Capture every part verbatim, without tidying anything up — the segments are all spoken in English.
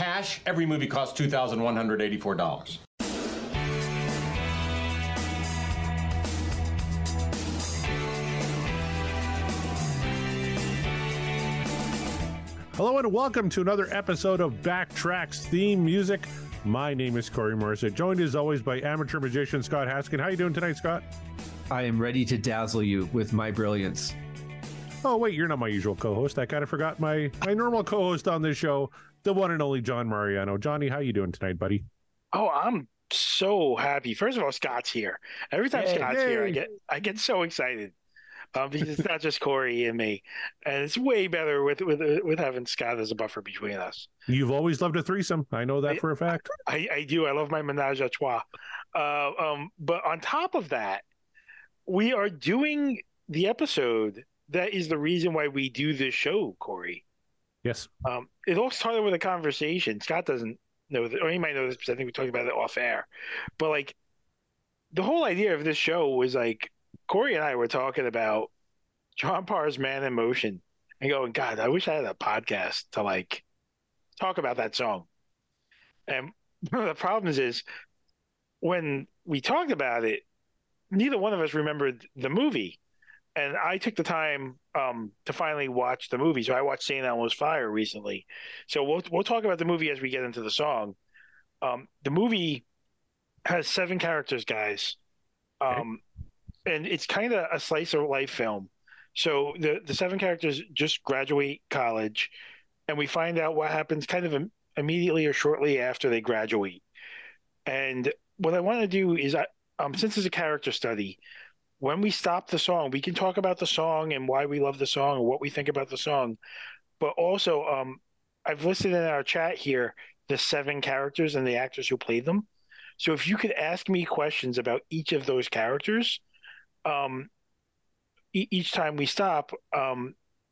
cash, every movie costs two thousand one hundred eighty-four dollars. Hello and welcome to another episode of Backtracks Theme Music. My name is Corey Morissette, joined as always by amateur magician Scott Haskin. How you doing tonight, Scott? I am ready to dazzle you with my brilliance. Oh, wait, you're not my usual co-host. I kind of forgot my, my normal co-host on this show, the one and only John Mariano. Johnny, how you doing tonight, buddy? Oh, I'm so happy. First of all, Scott's here. Every time Yay, Scott's yay. here, I get I get so excited. Um, because it's not just Corey and me, and it's way better with with with having Scott as a buffer between us. You've always loved a threesome. I know that I, for a fact. I, I do. I love my menage a trois. Uh, um, but on top of that, we are doing the episode that is the reason why we do this show, Corey. Yes. Um, it all started with a conversation. Scott doesn't know that, or he might know this because I think we talked about it off air. But like, the whole idea of this show was like, Corey and I were talking about John Parr's Man in Motion and going, God, I wish I had a podcast to like talk about that song. And one of the problems is when we talked about it, neither one of us remembered the movie. And I took the time um, to finally watch the movie. So I watched Saint Elmo's Fire recently. So we'll we'll talk about the movie as we get into the song. Um, the movie has seven characters, guys. Um, okay. And it's kind of a slice of life film. So the, the seven characters just graduate college, and we find out what happens kind of immediately or shortly after they graduate. And what I want to do is, I, um, since it's a character study, when we stop the song, we can talk about the song and why we love the song and what we think about the song. But also, um, I've listed in our chat here the seven characters and the actors who played them. So if you could ask me questions about each of those characters, Um, e- each time we stop, um,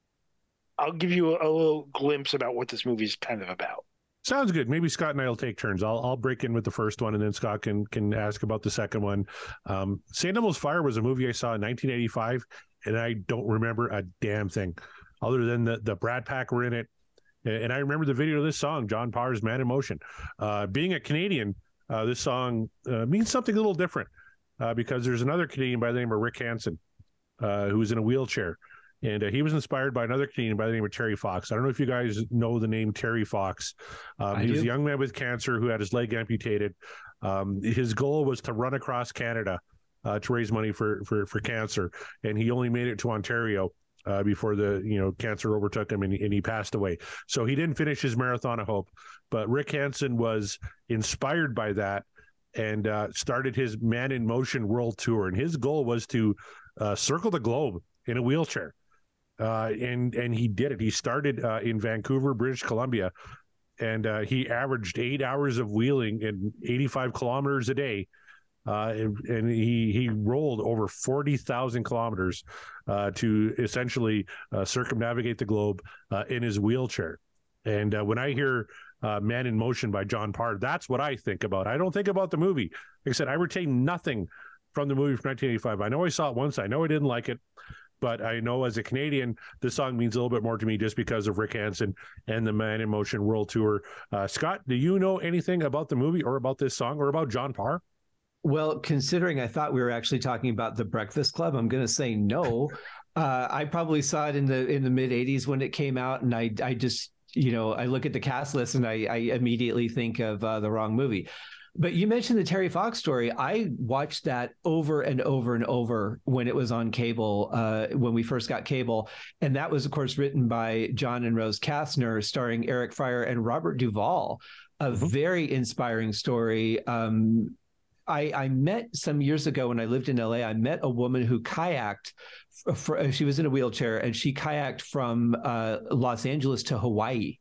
I'll give you a, a little glimpse about what this movie is kind of about. Sounds good. Maybe Scott and I will take turns. I'll I'll break in with the first one, and then Scott can can ask about the second one. Um, Saint Elmo's Fire was a movie I saw in nineteen eighty-five, and I don't remember a damn thing other than the the Brat Pack were in it, and I remember the video of this song, John Parr's Man in Motion. Uh, being a Canadian, uh, this song uh, means something a little different. Uh, because there's another Canadian by the name of Rick Hansen, uh, who's in a wheelchair. And uh, he was inspired by another Canadian by the name of Terry Fox. I don't know if you guys know the name Terry Fox. Um, he do. was a young man with cancer who had his leg amputated. Um, his goal was to run across Canada uh, to raise money for, for, for cancer. And he only made it to Ontario uh, before the you know cancer overtook him, and, and he passed away. So he didn't finish his Marathon of Hope. But Rick Hansen was inspired by that and uh, started his Man in Motion World Tour. And his goal was to uh, circle the globe in a wheelchair. Uh, and and he did it. He started uh, in Vancouver, British Columbia, and uh, he averaged eight hours of wheeling and eighty-five kilometers a day. Uh, and, and he he rolled over forty thousand kilometers uh, to essentially uh, circumnavigate the globe uh, in his wheelchair. And uh, when I hear uh, Man in Motion by John Parr, that's what I think about. I don't think about the movie. Like I said, I retain nothing from the movie from nineteen eighty-five. I know I saw it once. I know I didn't like it. But I know as a Canadian, this song means a little bit more to me just because of Rick Hansen and the Man in Motion World Tour. Uh, Scott, do you know anything about the movie or about this song or about John Parr? Well, considering I thought we were actually talking about The Breakfast Club, I'm going to say no. uh, I probably saw it in the in the mid eighties when it came out, and I I just you know I look at the cast list and I, I immediately think of uh, the wrong movie. But you mentioned the Terry Fox story. I watched that over and over and over when it was on cable, uh, when we first got cable. And that was, of course, written by John and Rose Kastner, starring Eric Fryer and Robert Duvall. A mm-hmm. very inspiring story. Um, I, I met some years ago when I lived in L A, I met a woman who kayaked. For, for, she was in a wheelchair, and she kayaked from uh, Los Angeles to Hawaii.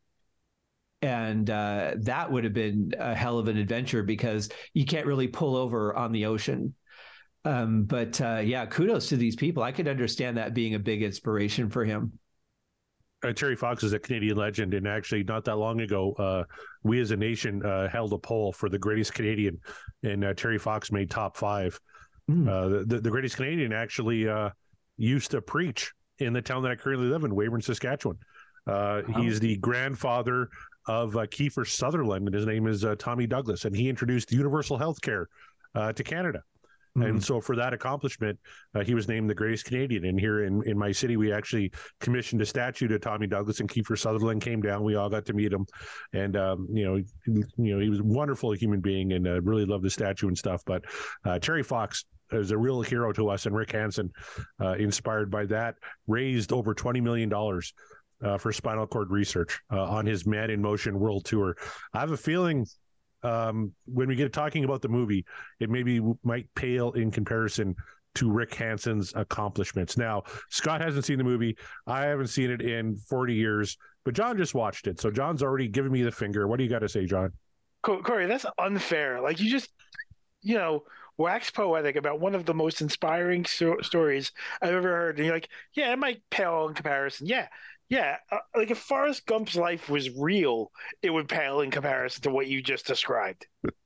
And uh, that would have been a hell of an adventure because you can't really pull over on the ocean. Um, but uh, yeah, kudos to these people. I could understand that being a big inspiration for him. Uh, Terry Fox is a Canadian legend, and actually not that long ago, uh, we as a nation uh, held a poll for the greatest Canadian, and uh, Terry Fox made top five. Mm. Uh, the, the greatest Canadian actually uh, used to preach in the town that I currently live in, Weyburn, Saskatchewan. Uh, wow. He's the grandfather of uh, Kiefer Sutherland, and his name is uh, Tommy Douglas, and he introduced universal health care uh, to Canada. Mm-hmm. And so for that accomplishment, uh, he was named the greatest Canadian. And here in, in my city, we actually commissioned a statue to Tommy Douglas, and Kiefer Sutherland came down. We all got to meet him. And, um, you know, you know, he was a wonderful human being, and uh, really loved the statue and stuff. But uh, Terry Fox is a real hero to us. And Rick Hansen, uh, inspired by that, raised over twenty million dollars uh, for spinal cord research uh, on his Man in Motion World Tour. I have a feeling Um, when we get talking about the movie, it maybe might pale in comparison to Rick Hansen's accomplishments. Now, Scott hasn't seen the movie. I haven't seen it in forty years, but John just watched it. So John's already given me the finger. What do you got to say, John? Corey, that's unfair. Like, you just, you know, wax poetic about one of the most inspiring so- stories I've ever heard. And you're like, yeah, it might pale in comparison. Yeah. Yeah, uh, like if Forrest Gump's life was real, it would pale in comparison to what you just described.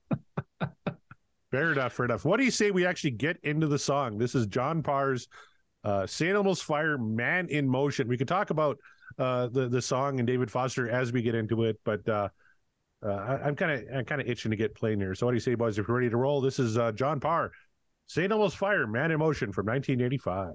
Fair enough, fair enough. What do you say we actually get into the song? This is John Parr's uh, Saint Elmo's Fire, Man in Motion. We could talk about uh, the the song and David Foster as we get into it, but uh, uh, I, I'm kind of I'm kind of itching to get playing here. So what do you say, boys? If you're ready to roll, this is uh, John Parr, Saint Elmo's Fire, Man in Motion from nineteen eighty-five.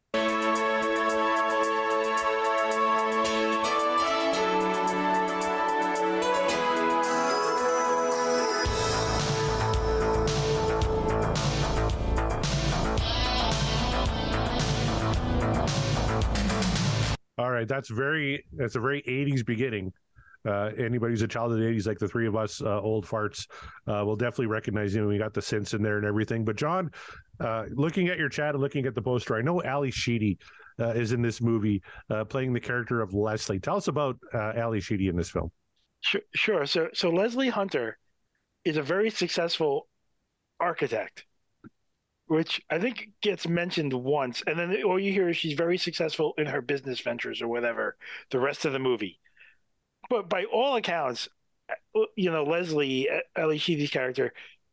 All right, that's very that's a very eighties beginning. Uh, anybody who's a child of the eighties, like the three of us uh, old farts, uh, will definitely recognize, you know, we got the synths in there and everything. But John, uh, looking at your chat and looking at the poster, I know Ali Sheedy uh, is in this movie uh, playing the character of Leslie. Tell us about uh, Ali Sheedy in this film. Sure, sure. So, so Leslie Hunter is a very successful architect, which I think gets mentioned once, and then all you hear is she's very successful in her business ventures or whatever the rest of the movie. But by all accounts, you know, Leslie, Ali Sheedy's character,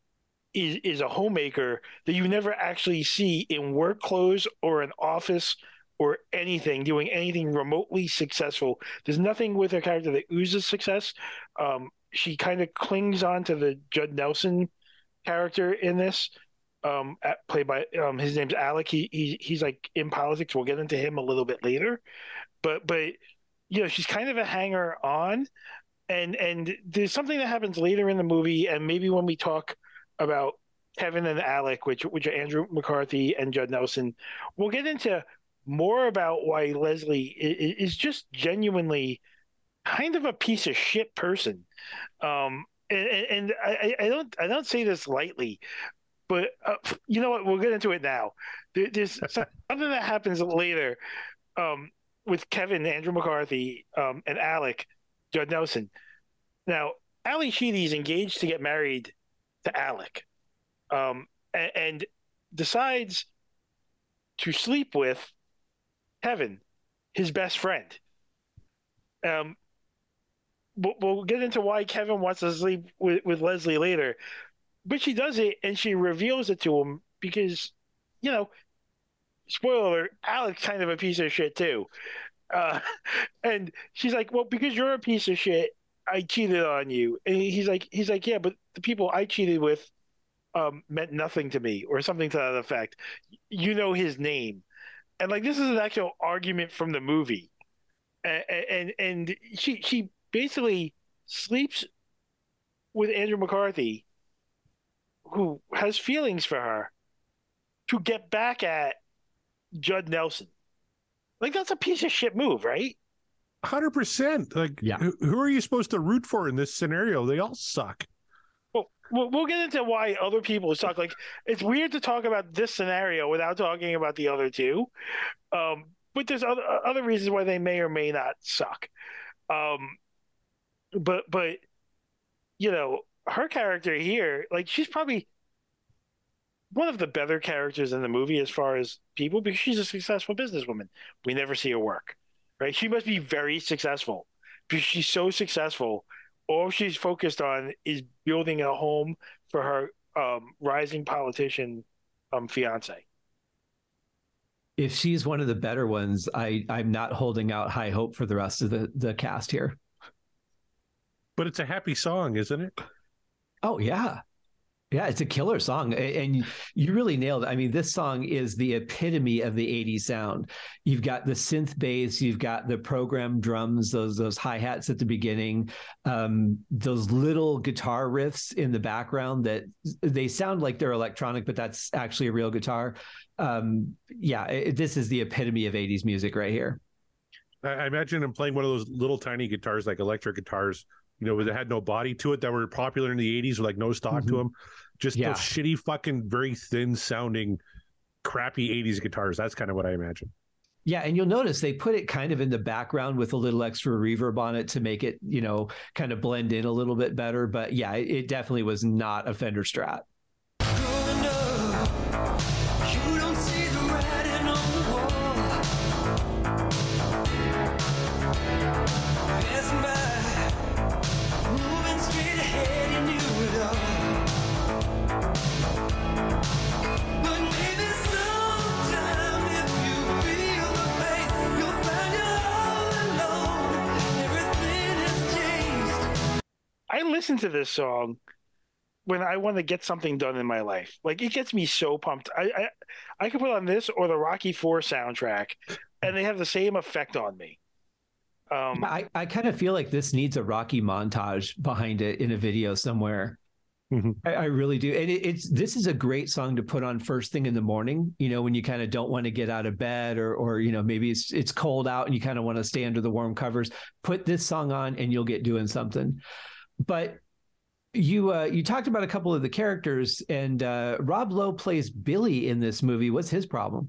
is is a homemaker that you never actually see in work clothes or an office or anything, doing anything remotely successful. There's nothing with her character that oozes success. Um, she kind of clings on to the Judd Nelson character in this. Um, at, played by um, his name's Alec. He, he he's like in politics. We'll get into him a little bit later, but but you know, she's kind of a hanger on, and and there's something that happens later in the movie, and maybe when we talk about Kevin and Alec, which which are Andrew McCarthy and Judd Nelson, we'll get into more about why Leslie is, is just genuinely kind of a piece of shit person. Um, and, and I, I don't I don't say this lightly. But uh, you know what? We'll get into it now. There, there's something that happens later um, with Kevin, Andrew McCarthy, um, and Alec, Judd Nelson. Now, Ali Sheedy is engaged to get married to Alec, um, and, and decides to sleep with Kevin, his best friend. Um, we'll, we'll get into why Kevin wants to sleep with, with Leslie later. But she does it, and she reveals it to him because, you know, spoiler alert, Alec's kind of a piece of shit too. Uh, and she's like, well, because you're a piece of shit, I cheated on you. And he's like, he's like, yeah, but the people I cheated with um, meant nothing to me, or something to that effect. You know his name. And like, this is an actual argument from the movie. And, and, and she, she basically sleeps with Andrew McCarthy, who has feelings for her, to get back at Judd Nelson. Like, that's a piece of shit move, right? one hundred percent. Like, yeah. who, who are you supposed to root for in this scenario? They all suck. Well, we'll, we'll get into why other people suck. Like, it's weird to talk about this scenario without talking about the other two. Um, but there's other, other reasons why they may or may not suck. Um, but, but, you know, her character here, like, she's probably one of the better characters in the movie as far as people, because she's a successful businesswoman. We never see her work, right? She must be very successful because she's so successful. All she's focused on is building a home for her um, rising politician um, fiance. If she's one of the better ones, I, I'm not holding out high hope for the rest of the, the cast here. But it's a happy song, isn't it? Oh yeah. Yeah, it's a killer song. A- And you really nailed it. I mean, this song is the epitome of the eighties sound. You've got the synth bass, you've got the programmed drums, those those hi-hats at the beginning, um, those little guitar riffs in the background that they sound like they're electronic, but that's actually a real guitar. Um, yeah, it, this is the epitome of eighties music right here. I, I imagine him playing one of those little tiny guitars, like electric guitars, you know, that had no body to it, that were popular in the eighties, with like no stock Mhm. to them. Just Yeah. those shitty, fucking, very thin sounding, crappy eighties guitars. That's kind of what I imagine. Yeah, and you'll notice they put it kind of in the background with a little extra reverb on it to make it, you know, kind of blend in a little bit better. But yeah, it, it definitely was not a Fender Strat. Growing up, you don't see the writing on the wall. Passing by, moving straight ahead, you knew it all. But maybe sometime if you feel the pain, you'll find you're all alone. Everything has changed. I listen to this song when I want to get something done in my life. Like it gets me so pumped. I I, I could put on this or the Rocky Four soundtrack, and they have the same effect on me. Um, I, I kind of feel like this needs a Rocky montage behind it in a video somewhere. Mhm. I, I really do. And it, it's this is a great song to put on first thing in the morning, you know, when you kind of don't want to get out of bed or or you know, maybe it's it's cold out and you kind of want to stay under the warm covers. Put this song on and you'll get doing something. But you uh, you talked about a couple of the characters, and uh, Rob Lowe plays Billy in this movie. What's his problem?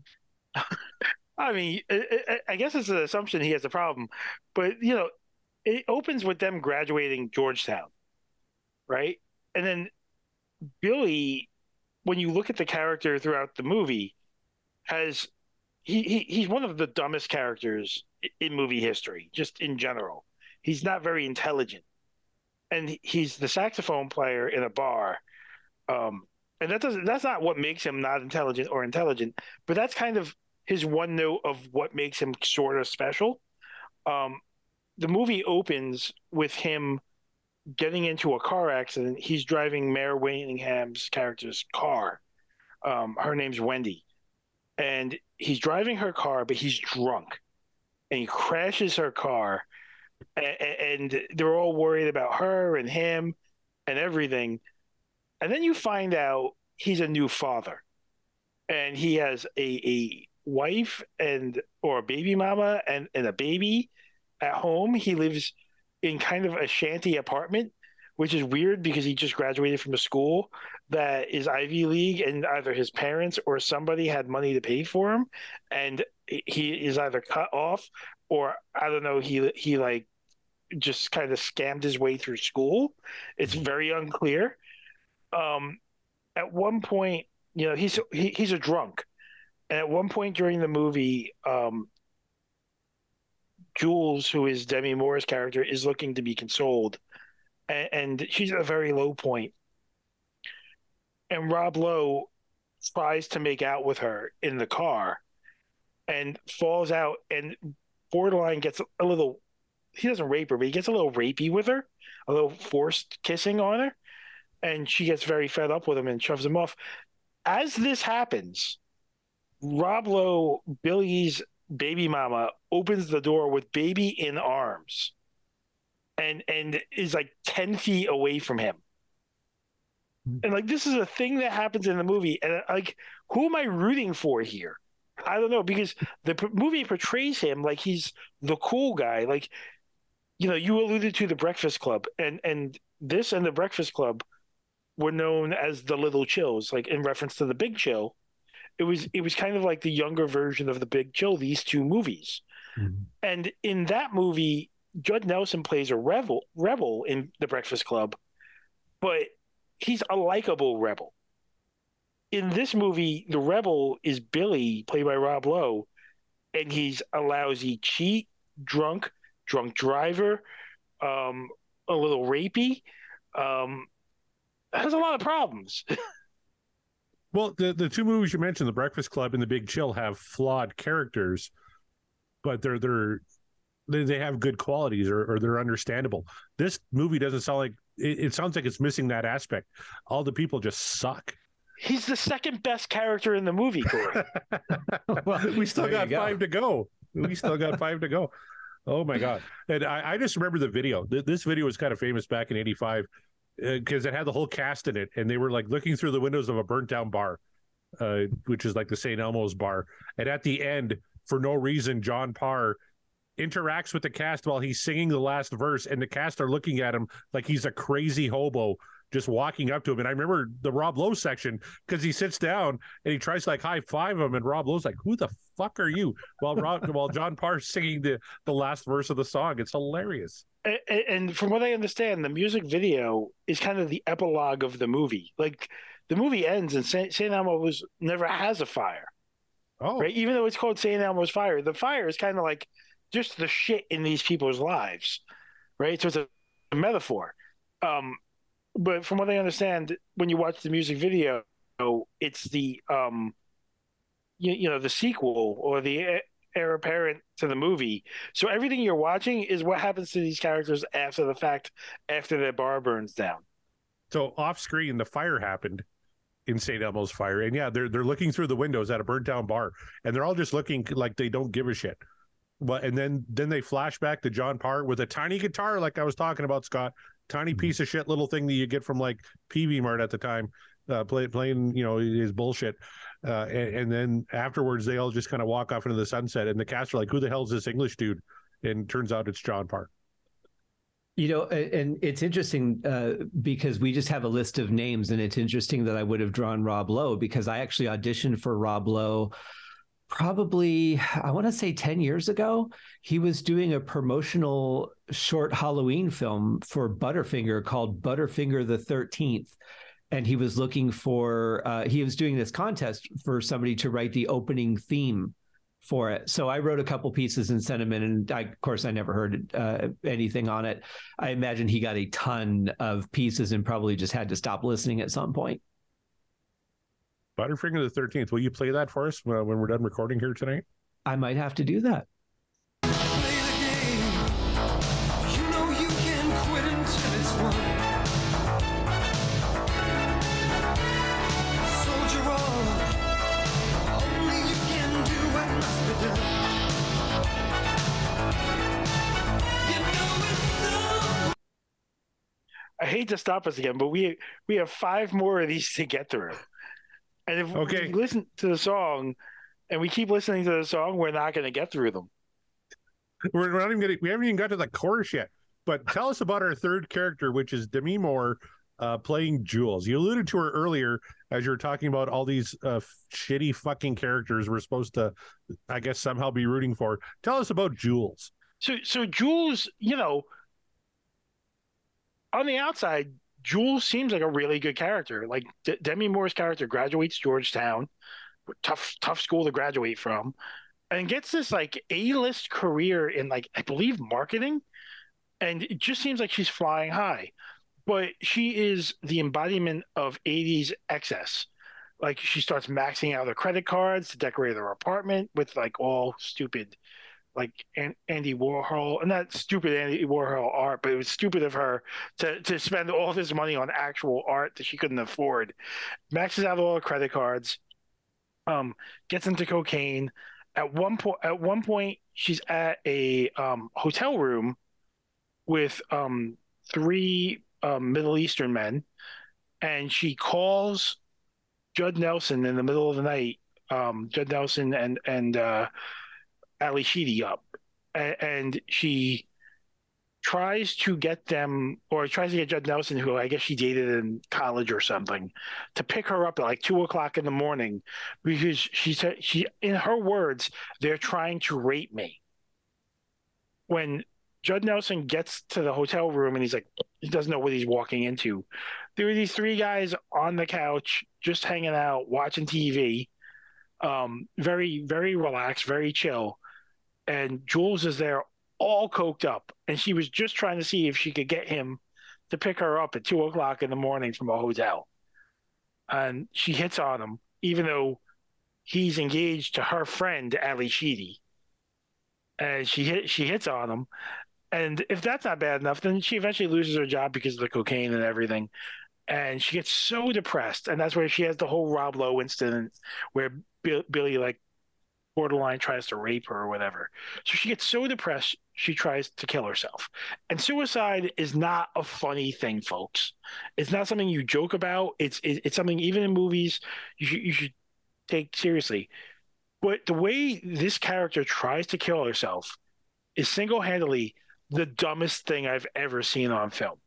I mean, I, I- I guess it's an assumption he has a problem, but you know, it opens with them graduating Georgetown, right? And then Billy, when you look at the character throughout the movie, has he, he he's one of the dumbest characters i- in movie history, just in general. He's not very intelligent, and he's the saxophone player in a bar. Um, and that doesn't that's not what makes him not intelligent or intelligent, but that's kind of his one note of what makes him sort of special. Um, the movie opens with him getting into a car accident. He's driving Mayor Wanningham's character's car. Um, her name's Wendy, and he's driving her car, but he's drunk, and he crashes her car, and, and they're all worried about her and him and everything. And then you find out he's a new father, and he has a, a wife and or a baby mama and, and a baby at home. He lives in kind of a shanty apartment, which is weird because he just graduated from a school that is Ivy League, and either his parents or somebody had money to pay for him, and he is either cut off or I don't know. He he like just kind of scammed his way through school. It's very unclear. Um, at one point, you know, he's he, he's a drunk, and at one point during the movie, um, Jules, who is Demi Moore's character, is looking to be consoled, and, and she's at a very low point. And Rob Lowe tries to make out with her in the car, and falls out, and borderline gets a little. He doesn't rape her, but he gets a little rapey with her, a little forced kissing on her, and she gets very fed up with him and shoves him off. As this happens, Rob Lowe, Billy's baby mama, opens the door with baby in arms and and is like ten feet away from him. And like this is a thing that happens in the movie, and like who am I rooting for here? I don't know, because the p- movie portrays him like he's the cool guy. Like, you know, you alluded to the Breakfast Club, and and this and the Breakfast Club were known as the Little Chills, like in reference to the Big Chill. It was it was kind of like the younger version of the Big Chill, these two movies. Mhm. And in that movie, Judd Nelson plays a rebel rebel in the Breakfast Club, but he's a likable rebel. In this movie, the rebel is Billy, played by Rob Lowe, and he's a lousy cheat, drunk, drunk driver, um, a little rapey, um, has a lot of problems. Well, the, the two movies you mentioned, The Breakfast Club and The Big Chill, have flawed characters, but they're they're they, they have good qualities or, or they're understandable. This movie doesn't sound like it, it sounds like it's missing that aspect. All the people just suck. He's the second best character in the movie, Corey. Well, We still there got you go. five to go. We still got five to go. Oh my God. And I, I just remember the video. Th- This video was kind of famous back in eighty-five because it had the whole cast in it. And they were like looking through the windows of a burnt down bar, uh, which is like the Saint Elmo's bar. And at the end, for no reason, John Parr interacts with the cast while he's singing the last verse. And the cast are looking at him like he's a crazy hobo just walking up to him. And I remember the Rob Lowe section because he sits down and he tries to like high five him. And Rob Lowe's like, who the fuck are you? While Rob, while John Parr's singing the, the last verse of the song. It's hilarious. A- a- and from what I understand, the music video is kind of the epilogue of the movie. Like the movie ends and Saint Saint Elmo was never has a fire, Oh, right? Even though it's called Saint Elmo's Fire, the fire is kind of like just the shit in these people's lives, right? So it's a, a metaphor. Um, but from what I understand, when you watch the music video, it's the um, you, you know the sequel or the heir heir apparent to the movie. So everything you're watching is what happens to these characters after the fact, after their bar burns down. so off screen, the fire happened in Saint Elmo's Fire. And yeah, they're, they're looking through the windows at a burnt down bar and they're all just looking like they don't give a shit. But, and then, then they flash back to John Parr with a tiny guitar, like I was talking about, Scott, tiny piece of shit little thing that you get from like P V Mart at the time, uh, play, playing, you know, his bullshit. Uh, and, and then afterwards, they all just kind of walk off into the sunset and the cast are like, who the hell is this English dude? And turns out it's John Parr. You know, a- and it's interesting uh, because we just have a list of names, and it's interesting that I would have drawn Rob Lowe because I actually auditioned for Rob Lowe probably, I want to say ten years ago. He was doing a promotional short Halloween film for Butterfinger called Butterfinger the thirteenth. And he was looking for, uh, he was doing this contest for somebody to write the opening theme for it. So I wrote a couple pieces and sent him in, and I, of course I never heard uh, anything on it. I imagine he got a ton of pieces and probably just had to stop listening at some point. Butterfinger the thirteenth. Will you play that for us when when we're done recording here tonight? I might have to do that. Play the game. You know you can quit until it's won. Soldier on. Only you can do what must be done. You know it's so. I hate to stop us again, but we we have five more of these to get through. And if Okay. we listen to the song and we keep listening to the song, we're not going to get through them. We're not even getting, we haven't even got to the chorus yet. But tell us about our third character, which is Demi Moore uh, playing Jules. You alluded to her earlier as you were talking about all these uh, shitty fucking characters we're supposed to, I guess, somehow be rooting for. Tell us about Jules. So, so Jules, you know, on the outside, Jules seems like a really good character. Like D- Demi Moore's character graduates Georgetown, tough, tough school to graduate from, and gets this like A-list career in like I believe marketing, and it just seems like she's flying high. But she is the embodiment of eighties excess. Like she starts maxing out her credit cards to decorate her apartment with like all stupid like An- Andy Warhol, and not stupid Andy Warhol art, but it was stupid of her to, to spend all this money on actual art that she couldn't afford. Maxes out all her credit cards, um, gets into cocaine. At one point, at one point, she's at a um, hotel room with um, three um, Middle Eastern men, and she calls Judd Nelson in the middle of the night. Um, Judd Nelson and and uh, Ali Sheedy up, and, and she tries to get them, or tries to get Judd Nelson, who I guess she dated in college or something, to pick her up at like two o'clock in the morning because she said she, in her words, they're trying to rape me. When Judd Nelson gets to the hotel room and he's like, he doesn't know what he's walking into. There were these three guys on the couch just hanging out, watching T V, um, very, very relaxed, very chill. And Jules is there all coked up, and she was just trying to see if she could get him to pick her up at two o'clock in the morning from a hotel. And she hits on him, even though he's engaged to her friend, Ali Sheedy. and she hit she hits on him. And if that's not bad enough, then she eventually loses her job because of the cocaine and everything. And she gets so depressed, and that's where she has the whole Rob Lowe incident where Bill, Billy like borderline tries to rape her or whatever. So she gets so depressed, she tries to kill herself. And suicide is not a funny thing, folks. It's not something you joke about. It's it, it's something even in movies you should you should take seriously. But the way this character tries to kill herself is single-handedly the dumbest thing I've ever seen on film.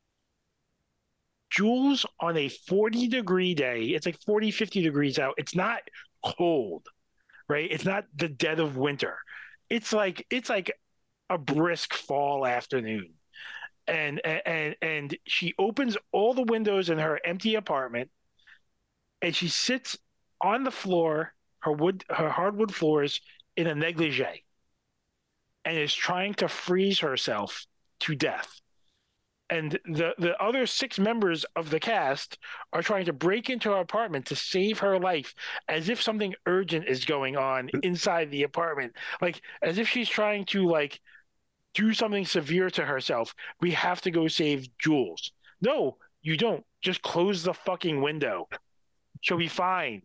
Jules, on a forty degree day, it's like forty, fifty degrees out. It's not cold, right? It's not the dead of winter. It's like it's like a brisk fall afternoon. And and and she opens all the windows in her empty apartment, and she sits on the floor, her wood her hardwood floors, in a negligee, and is trying to freeze herself to death. And the, the other six members of the cast are trying to break into her apartment to save her life, as if something urgent is going on inside the apartment. Like, as if she's trying to, like, do something severe to herself. We have to go save Jules. No, you don't. Just close the fucking window. She'll be fine.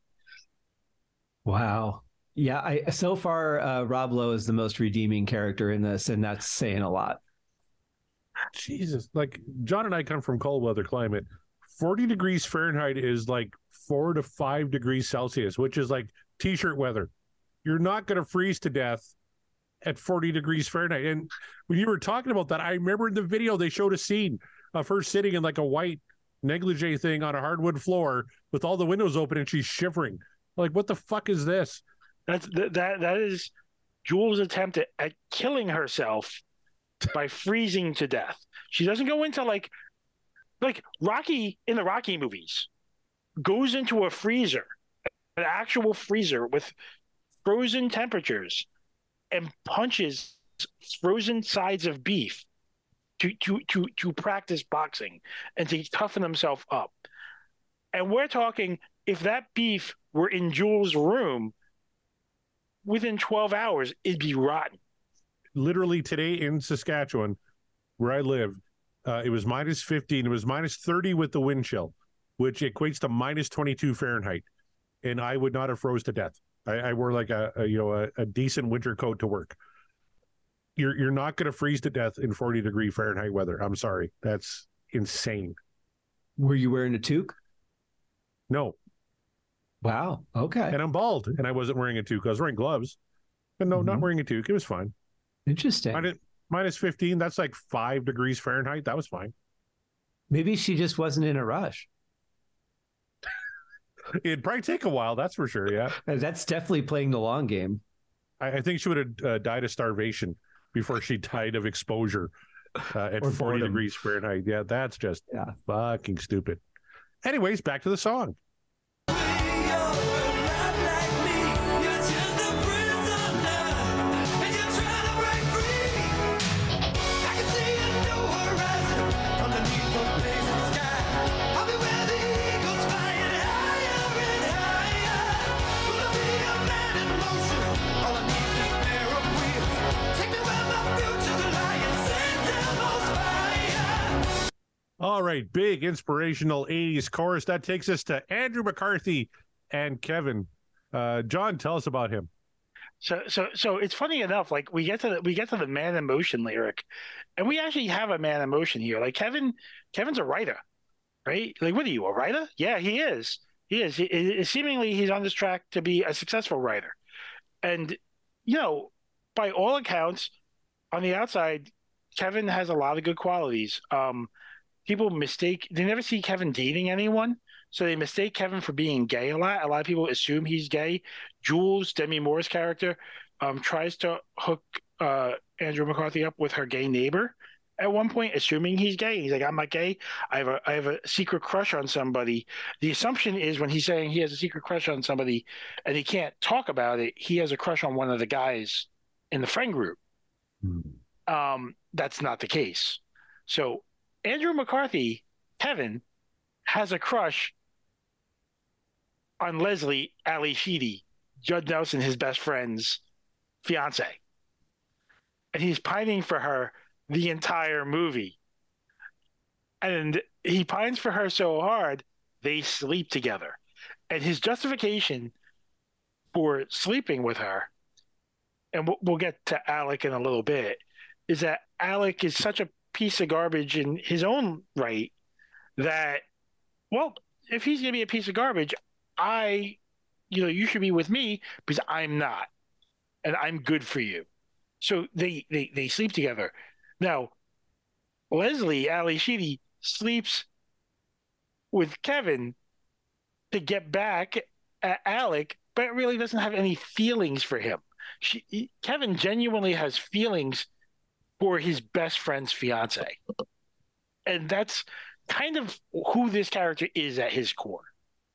Wow. Yeah, I so far uh, Rob Lowe is the most redeeming character in this, and that's saying a lot. Jesus, like John and I come from cold weather climate. forty degrees Fahrenheit is like four to five degrees Celsius, which is like t-shirt weather. You're not going to freeze to death at forty degrees Fahrenheit. And when you were talking about that, I remember in the video they showed a scene of her sitting in like a white negligee thing on a hardwood floor with all the windows open, and she's shivering. Like, what the fuck is this? That's that that, that is Jules' attempt at, at killing herself by freezing to death. She doesn't go into like like Rocky in the Rocky movies goes into a freezer, an actual freezer with frozen temperatures, and punches frozen sides of beef to to to to practice boxing and to toughen himself up. And we're talking, if that beef were in Jules' room, within twelve hours, it'd be rotten. Literally today in Saskatchewan, where I live, uh, it was minus fifteen. It was minus thirty with the wind chill, which equates to minus twenty-two Fahrenheit. And I would not have froze to death. I, I wore like a, a you know a, a decent winter coat to work. You're you're not going to freeze to death in forty degree Fahrenheit weather. I'm sorry, that's insane. Were you wearing a toque? No, Wow. Okay. and I'm bald, and I wasn't wearing a toque. I was wearing gloves, but no, not Mhm. wearing a toque. It was fine. Interesting. Minus, minus fifteen. That's like five degrees Fahrenheit. That was fine. Maybe she just wasn't in a rush. It'd probably take a while. That's for sure. Yeah, Uh, That's definitely playing the long game. I, I think she would have uh, died of starvation before she died of exposure uh, at Or forty boredom. degrees Fahrenheit. Yeah, that's just Yeah. fucking stupid. Anyways, back to the song. You're not like me. You're just a prisoner, and you're trying to break free. I can see a new horizon underneath the blazing sky. I'll be where the eagles flying higher and higher. Gonna be a man in motion. All I need is a pair of wheels. Take me where my future's lying. Set down those fires. All right, big inspirational eighties chorus. That takes us to Andrew McCarthy and Kevin. Uh, John, tell us about him. So so so it's funny enough, like we get to the, we get to the man in motion lyric, and we actually have a man in motion here. Like Kevin, Kevin's a writer, right? Like, what are you, a writer? Yeah, he is. He is. He, he- seemingly, he's on this track to be a successful writer, and you know, by all accounts, on the outside, Kevin has a lot of good qualities. Um, people mistake they never see Kevin dating anyone, so they mistake Kevin for being gay a lot. A lot of people assume he's gay. Jules, Demi Moore's character, um, tries to hook uh, Andrew McCarthy up with her gay neighbor at one point, assuming he's gay. He's like, "I'm not gay. I have a I have a secret crush on somebody." The assumption is when he's saying he has a secret crush on somebody, and he can't talk about it, he has a crush on one of the guys in the friend group. Um, that's not the case. So Andrew McCarthy, Kevin, has a crush on Leslie Ali Sheedy, Judd Nelson, his best friend's fiance. and he's pining for her the entire movie. And he pines for her so hard, they sleep together. And his justification for sleeping with her, and we'll, we'll get to Alec in a little bit, is that Alec is such a piece of garbage in his own right that, well, if he's going to be a piece of garbage, I, you know, you should be with me because I'm not, and I'm good for you. So they they they sleep together. Now, Leslie, Ali Sheedy, sleeps with Kevin to get back at Alec, but really doesn't have any feelings for him. She, Kevin genuinely has feelings for his best friend's fiance. And that's kind of who this character is at his core.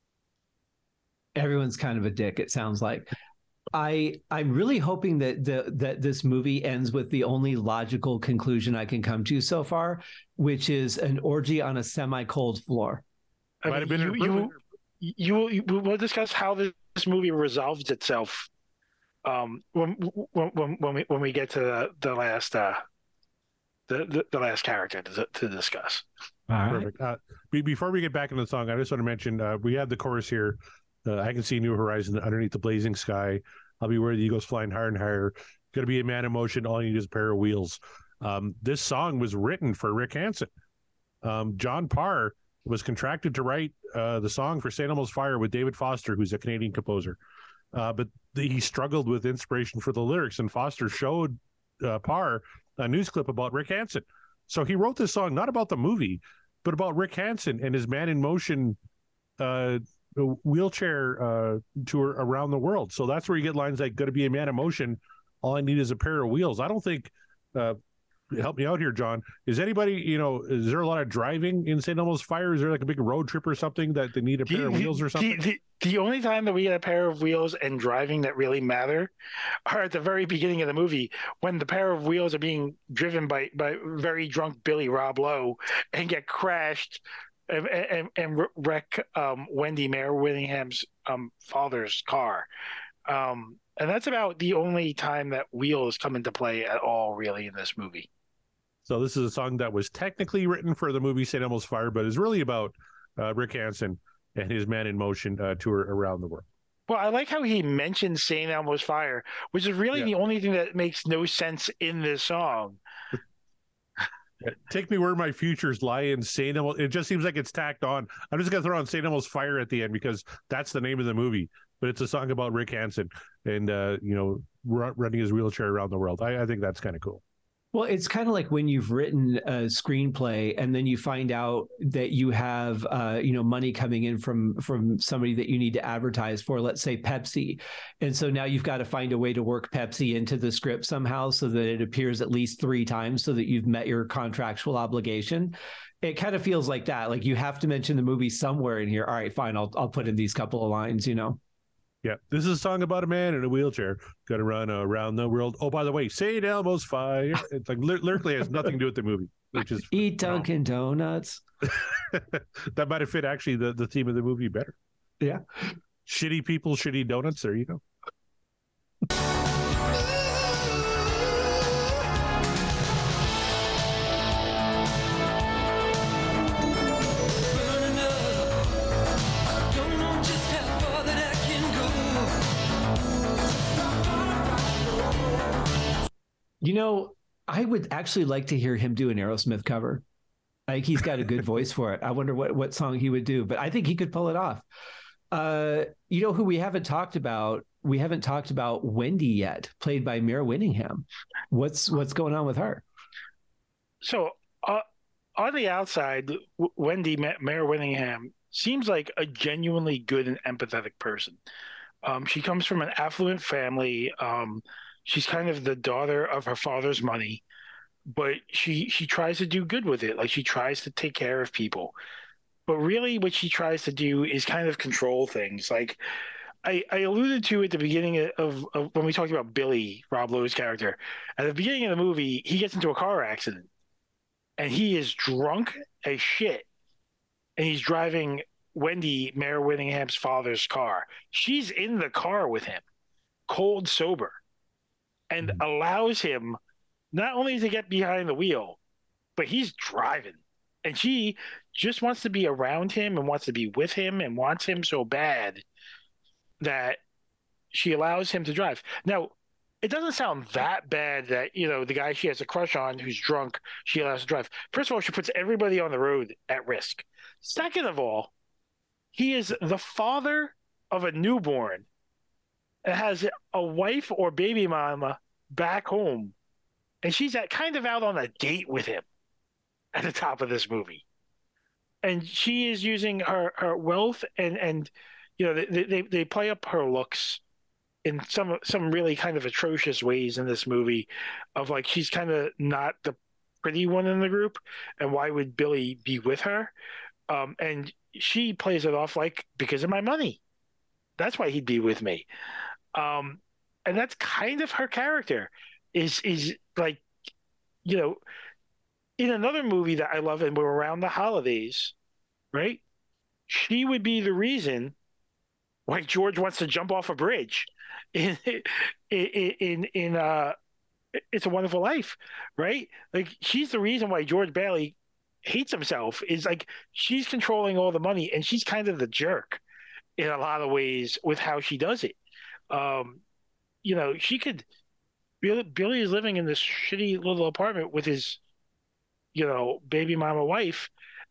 Everyone's kind of a dick, it sounds like. I I'm really hoping that the that this movie ends with the only logical conclusion I can come to so far, which is an orgy on a semi-cold floor. I Might mean, have been you, an you, improvement. you, you, we'll discuss how this movie resolves itself um, when, when when when we when we get to the, the last uh, the, the the last character to, to discuss. All right. Perfect. Uh, be, before we get back into the song, I just want to mention uh, we have the chorus here. Uh, I can see New Horizon underneath the blazing sky. I'll be where the eagles flying higher and higher. Going to be a man in motion. All you need is a pair of wheels. Um, this song was written for Rick Hansen. Um, John Parr was contracted to write uh, the song for Saint Elmo's Fire with David Foster, who's a Canadian composer. Uh, but the, he struggled with inspiration for the lyrics, and Foster showed uh, Parr a news clip about Rick Hansen. So he wrote this song not about the movie, but about Rick Hansen and his man in motion uh, wheelchair uh, tour around the world. So that's where you get lines like "Gonna be a man in motion. All I need is a pair of wheels." I don't think. Uh, help me out here, John. Is anybody, you know, is there a lot of driving in Saint Elmo's Fire? Is there like a big road trip or something that they need a pair The, of the- wheels or something? The, the, the only time that we get a pair of wheels and driving that really matter are at the very beginning of the movie when the pair of wheels are being driven by, by very drunk Billy Rob Lowe and get crashed and, and, and wreck um, Wendy Mayor Whittingham's um, father's car. Um, and that's about the only time that wheels come into play at all, really, in this movie. So this is a song that was technically written for the movie Saint Elmo's Fire, but is really about uh, Rick Hansen and his Man in Motion uh, tour around the world. Well, I like how he mentioned Saint Elmo's Fire, which is really Yeah. the only thing that makes no sense in this song. Take me where my futures lie in Saint Elmo. It just seems like it's tacked on. I'm just gonna throw on Saint Elmo's Fire at the end because that's the name of the movie. But it's a song about Rick Hansen and uh, you know r- running his wheelchair around the world. I, I think that's kind of cool. Well, it's kind of like when you've written a screenplay and then you find out that you have, uh, you know, money coming in from from somebody that you need to advertise for, let's say Pepsi. And so now you've got to find a way to work Pepsi into the script somehow so that it appears at least three times so that you've met your contractual obligation. It kind of feels like that. Like you have to mention the movie somewhere in here. All right, fine. I'll I'll put in these couple of lines, you know. Yeah, this is a song about a man in a wheelchair going to run around the world. Oh, by the way, Saint Elmo's Fire. It's like ly- lyrically has nothing to do with the movie, which is Eat Dunkin' Donuts. that might have fit actually the, the theme of the movie better. Yeah. Shitty people, shitty donuts. There you go. Burning up. Don't know just how far that I can go. You know, I would actually like to hear him do an Aerosmith cover. Like he's got a good voice for it. I wonder what what song he would do, but I think he could pull it off. Uh, you know who we haven't talked about? We haven't talked about Wendy yet, played by Mare Winningham. What's what's going on with her? So, uh, on the outside, w- Wendy Ma- Mayor Winningham seems like a genuinely good and empathetic person. Um, she comes from an affluent family. Um, she's kind of the daughter of her father's money, but she she tries to do good with it. Like she tries to take care of people. But really, what she tries to do is kind of control things. Like I, I alluded to at the beginning of, of when we talked about Billy, Rob Lowe's character. At the beginning of the movie, he gets into a car accident, and he is drunk as shit, and he's driving Wendy, Mayor Winningham's father's car. She's in the car with him, cold sober, and allows him not only to get behind the wheel, but he's driving. And she just wants to be around him and wants to be with him and wants him so bad that she allows him to drive. Now, it doesn't sound that bad that, you know, the guy she has a crush on who's drunk, she allows to drive. First of all, she puts everybody on the road at risk. Second of all, he is the father of a newborn and has a wife or baby mama back home. And she's at, kind of out on a date with him at the top of this movie. And she is using her, her wealth and, and, you know, they, they, they play up her looks in some some really kind of atrocious ways in this movie of like she's kind of not the pretty one in the group, and why would Billy be with her? Um, and she plays it off like, because of my money. That's why he'd be with me. Um, and that's kind of her character is is like, you know, in another movie that I love and we're around the holidays, right? She would be the reason why George wants to jump off a bridge. In in in, in uh, It's a Wonderful Life, right? Like she's the reason why George Bailey hates himself. Is like she's controlling all the money, and she's kind of the jerk in a lot of ways with how she does it. Um, you know, she could. Billy, Billy is living in this shitty little apartment with his, you know, baby mama wife.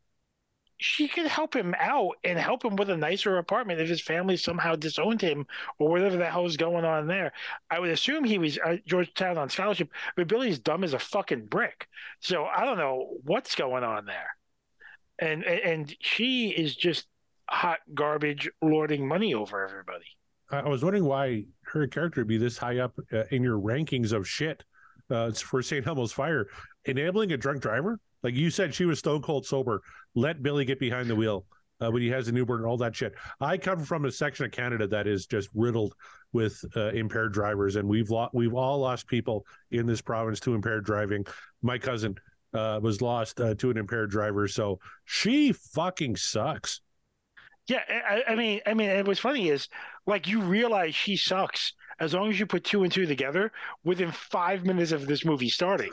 She could help him out and help him with a nicer apartment if his family somehow disowned him or whatever the hell is going on there. I would assume he was at Georgetown on scholarship, but Billy's dumb as a fucking brick. So I don't know what's going on there. And and she is just hot garbage lording money over everybody. I was wondering why her character would be this high up uh, in your rankings of shit uh, for Saint Elmo's Fire. Enabling a drunk driver? Like you said, she was stone cold sober. Let Billy get behind the wheel uh, when he has a newborn and all that shit. I come from a section of Canada that is just riddled with uh, impaired drivers, and we've lo- we've all lost people in this province to impaired driving. My cousin uh, was lost uh, to an impaired driver, so she fucking sucks. Yeah, I, I mean, I mean, and what's funny is like you realize she sucks as long as you put two and two together within five minutes of this movie starting.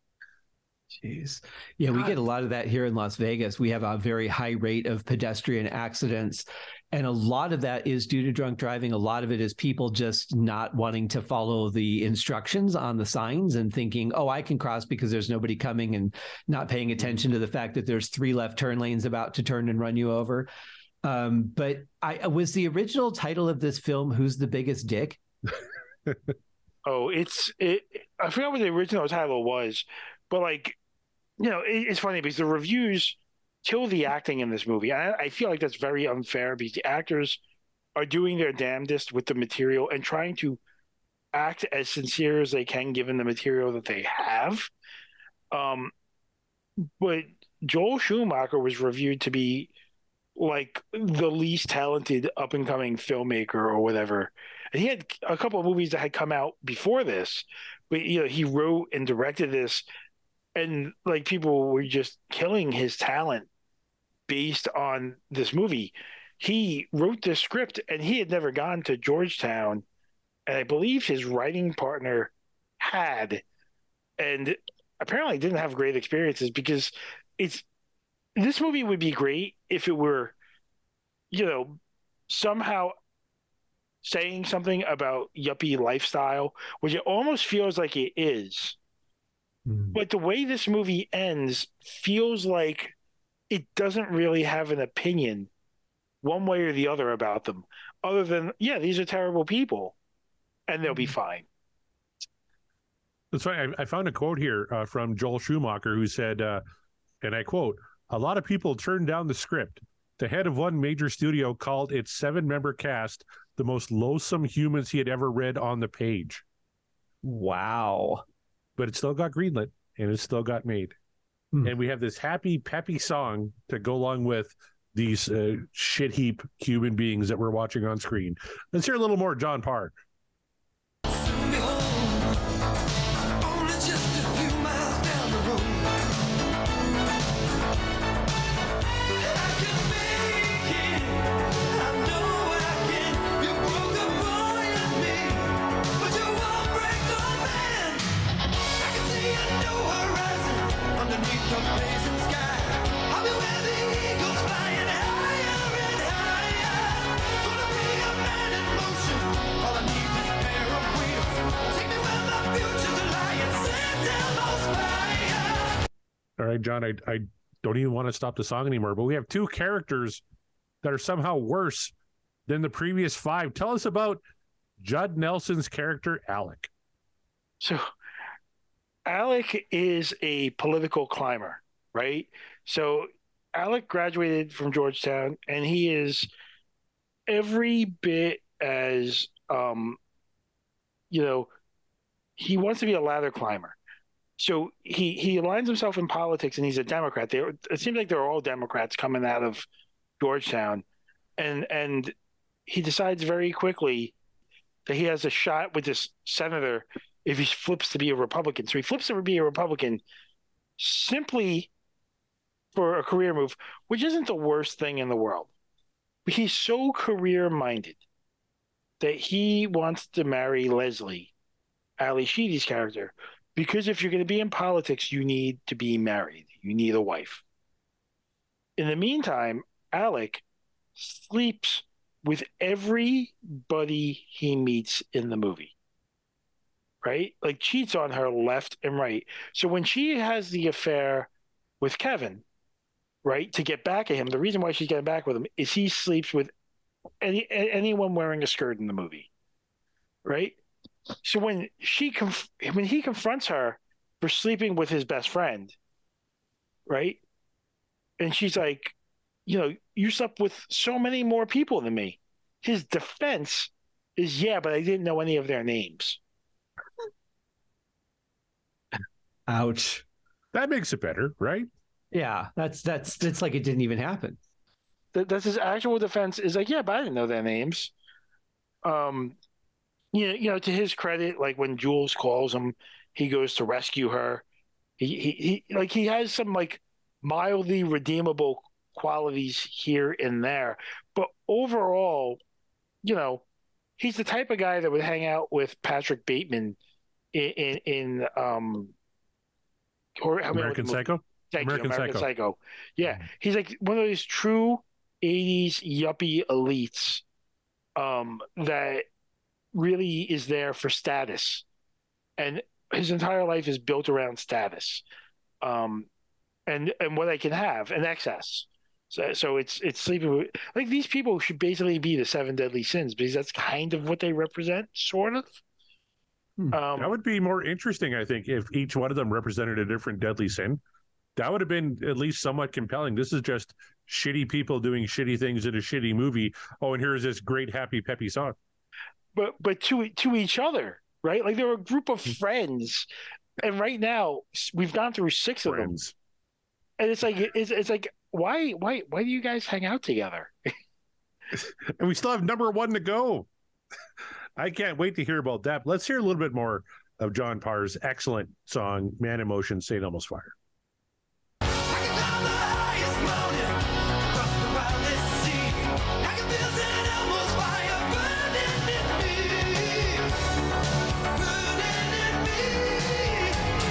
Jeez. Yeah, we get a lot of that here in Las Vegas. We have a very high rate of pedestrian accidents. And a lot of that is due to drunk driving. A lot of it is people just not wanting to follow the instructions on the signs and thinking, oh, I can cross because there's nobody coming, and not paying attention to the fact that there's three left turn lanes about to turn and run you over. Um, but I was the original title of this film, Who's the Biggest Dick? Oh, it's it. I forgot what the original title was, but like, you know, it, it's funny because the reviews kill the acting in this movie. I, I feel like that's very unfair because the actors are doing their damnedest with the material and trying to act as sincere as they can given the material that they have. Um, but Joel Schumacher was reviewed to be like the least talented up and coming filmmaker or whatever. And he had a couple of movies that had come out before this, but you know, he wrote and directed this, and like people were just killing his talent based on this movie. He wrote this script and he had never gone to Georgetown, and I believe his writing partner had, and apparently didn't have great experiences because it's this movie would be great if it were, you know, somehow saying something about yuppie lifestyle, which it almost feels like it is. Mm. But the way this movie ends feels like it doesn't really have an opinion one way or the other about them, other than, yeah, these are terrible people and they'll be fine. That's right. I, I found a quote here uh, from Joel Schumacher who said, uh, and I quote, "A lot of people turned down the script. The head of one major studio called its seven-member cast the most loathsome humans he had ever read on the page." Wow. But it still got greenlit, and it still got made. Hmm. And we have this happy, peppy song to go along with these uh, shit heap human beings that we're watching on screen. Let's hear a little more John Parr. right, John, I, I don't even want to stop the song anymore, but we have two characters that are somehow worse than the previous five. Tell us about Judd Nelson's character, Alec. So Alec is a political climber, right? So Alec graduated from Georgetown, and he is every bit as, um, you know, he wants to be a ladder climber. So he he aligns himself in politics, and he's a Democrat. They it seems like they're all Democrats coming out of Georgetown, and and he decides very quickly that he has a shot with this senator if he flips to be a Republican. So he flips to be a Republican simply for a career move, which isn't the worst thing in the world. But he's so career minded that he wants to marry Leslie, Ali Sheedy's character, because if you're going to be in politics, you need to be married. You need a wife. In the meantime, Alec sleeps with everybody he meets in the movie, right? Like cheats on her left and right. So when she has the affair with Kevin, right, to get back at him, the reason why she's getting back with him is he sleeps with any anyone wearing a skirt in the movie, right? So when she conf- when he confronts her for sleeping with his best friend, right, and she's like, you know, you slept with so many more people than me. His defense is, yeah, but I didn't know any of their names. Ouch. That makes it better, right? Yeah, that's that's it's like it didn't even happen. That, that's his actual defense is like, yeah, but I didn't know their names. Um, you know, you know, to his credit, like when Jules calls him, he goes to rescue her. He, he, he like he has some like mildly redeemable qualities here and there, but overall, you know, he's the type of guy that would hang out with Patrick Bateman in in, in um, or how American Psycho. Thank American you, American Psycho. Psycho. Yeah, he's like one of those true eighties yuppie elites um, that really is there for status, and his entire life is built around status, um, and and what I can have and excess. So, so it's it's sleeping with like these people should basically be the seven deadly sins because that's kind of what they represent, sort of. Hmm. Um, That would be more interesting, I think, if each one of them represented a different deadly sin. That would have been at least somewhat compelling. This is just shitty people doing shitty things in a shitty movie. Oh, and here's this great, happy, peppy song. but but to to each other, right? Like they're a group of friends, and right now we've gone through six of them, Friends. and it's like it's it's like why why why do you guys hang out together? And we still have number one to go. I can't wait to hear about that. Let's hear a little bit more of John Parr's excellent song, Man in Motion, Saint Elmo's Fire. I can climb the highest mountain, cross the wildest sea. I can feel Saint Elmo's fire burning in me, burning in me.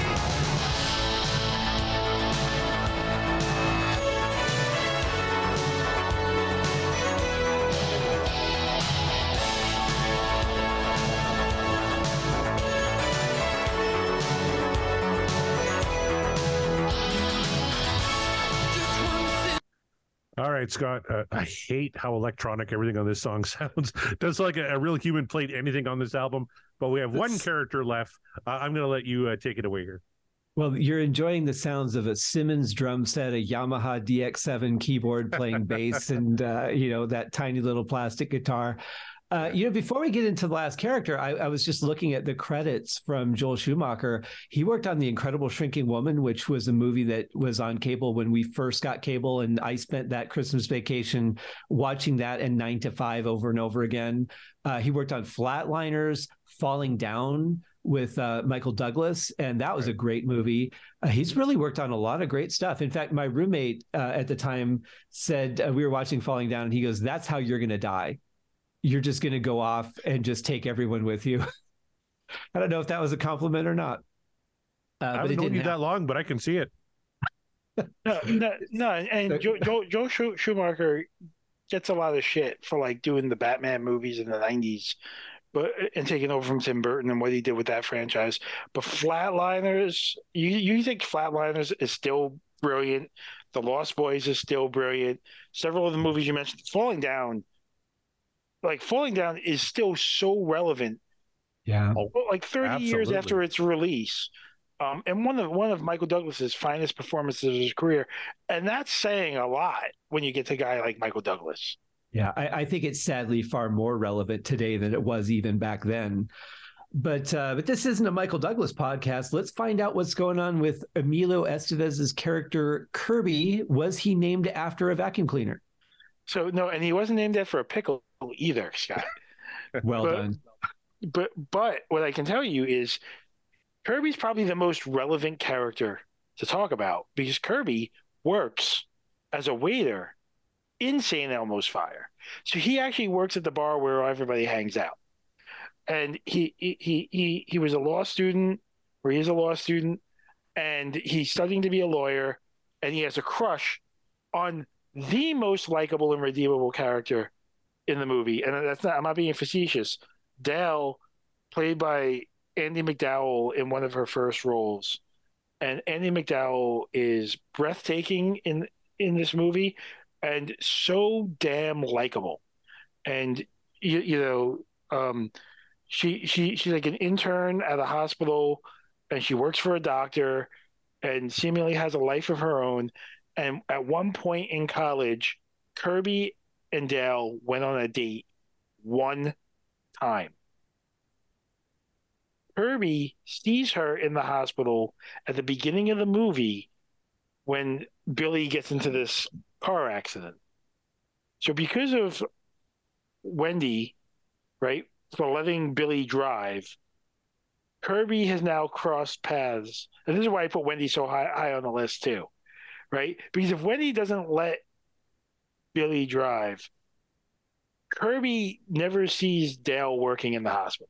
Just one sip. All right, Scott. Uh, I hate how electronic everything on this song sounds. Does like a, a real human played anything on this album? But we have one That's- character left. Uh, I'm going to let you uh, take it away here. Well, you're enjoying the sounds of a Simmons drum set, a Yamaha D X seven keyboard playing bass, and uh, you know that tiny little plastic guitar. Uh, you know, before we get into the last character, I, I was just looking at the credits from Joel Schumacher. He worked on The Incredible Shrinking Woman, which was a movie that was on cable when we first got cable, and I spent that Christmas vacation watching that and Nine to Five over and over again. Uh, he worked on Flatliners, Falling Down with uh, Michael Douglas, and that was a great movie. Uh, he's really worked on a lot of great stuff. In fact, my roommate uh, at the time said uh, we were watching Falling Down, and he goes, "That's how you're going to die. You're just going to go off and just take everyone with you." I don't know if that was a compliment or not. Uh, I but haven't it known didn't you that happen. long, but I can see it. No, no, no. And Joe, Joe, Joe Schu- Schumacher gets a lot of shit for like doing the Batman movies in the nineties, but and taking over from Tim Burton and what he did with that franchise. But Flatliners, you you think Flatliners is still brilliant. The Lost Boys is still brilliant. Several of the movies you mentioned, Falling Down, like Falling Down is still so relevant. Yeah. Well, like thirty years Absolutely. after its release. Um, and one of one of Michael Douglas's finest performances of his career, and that's saying a lot when you get to a guy like Michael Douglas. Yeah, I, I think it's sadly far more relevant today than it was even back then. But uh, but this isn't a Michael Douglas podcast. Let's find out what's going on with Emilio Estevez's character Kirby. Was he named after a vacuum cleaner? So no, and he wasn't named after a pickle either, Scott. Well But- done. But but what I can tell you is Kirby's probably the most relevant character to talk about because Kirby works as a waiter in Saint Elmo's Fire. So he actually works at the bar where everybody hangs out. And he he he he, he was a law student, or he is a law student, and he's studying to be a lawyer, and he has a crush on the most likable and redeemable character in the movie. And that's not, I'm not being facetious. Dale, played by Andy McDowell in one of her first roles, and Andy McDowell is breathtaking in in this movie and so damn likable. And you, you know, um, she she she's like an intern at a hospital, and she works for a doctor, and seemingly has a life of her own. And at one point in college, Kirby and Dale went on a date one time. Kirby sees her in the hospital at the beginning of the movie when Billy gets into this car accident. So because of Wendy, right, for letting Billy drive, Kirby has now crossed paths. And this is why I put Wendy so high, high on the list too, right? Because if Wendy doesn't let Billy drive, Kirby never sees Dale working in the hospital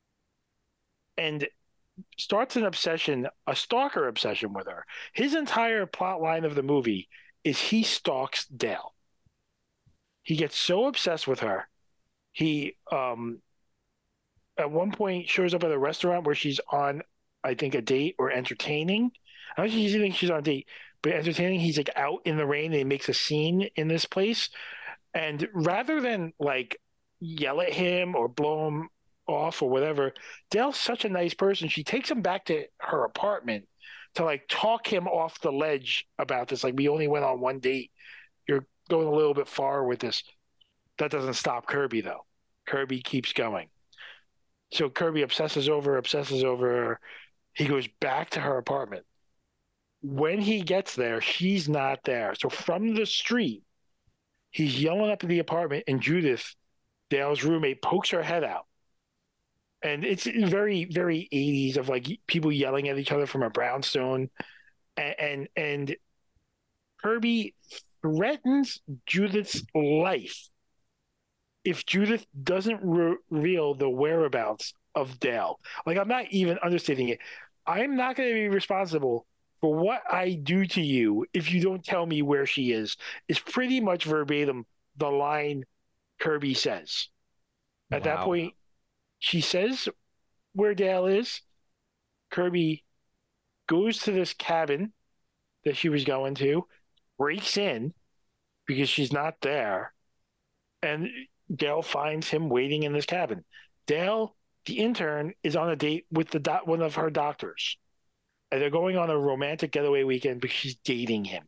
and starts an obsession, a stalker obsession with her. His entire plot line of the movie is he stalks Dale. He gets so obsessed with her. He, um, at one point, shows up at a restaurant where she's on, I think, a date or entertaining. I don't think she's on a date, but entertaining. He's like out in the rain and he makes a scene in this place. And rather than like yell at him or blow him off or whatever, Dale's such a nice person. She takes him back to her apartment to like talk him off the ledge about this. Like, we only went on one date. You're going a little bit far with this. That doesn't stop Kirby though. Kirby keeps going. So Kirby obsesses over, obsesses over her. He goes back to her apartment. When he gets there, she's not there. So from the street, he's yelling up at the apartment, and Judith, Dale's roommate, pokes her head out. And it's very, very eighties of like people yelling at each other from a brownstone. And and, and Kirby threatens Judith's life if Judith doesn't re- reveal the whereabouts of Dale. Like, I'm not even understating it. I'm not going to be responsible for what I do to you if you don't tell me where she is. It's pretty much verbatim the line Kirby says. At that Wow. point, she says where Dale is. Kirby goes to this cabin that she was going to, breaks in because she's not there, and Dale finds him waiting in this cabin. Dale, the intern, is on a date with the do- one of her doctors, and they're going on a romantic getaway weekend because she's dating him.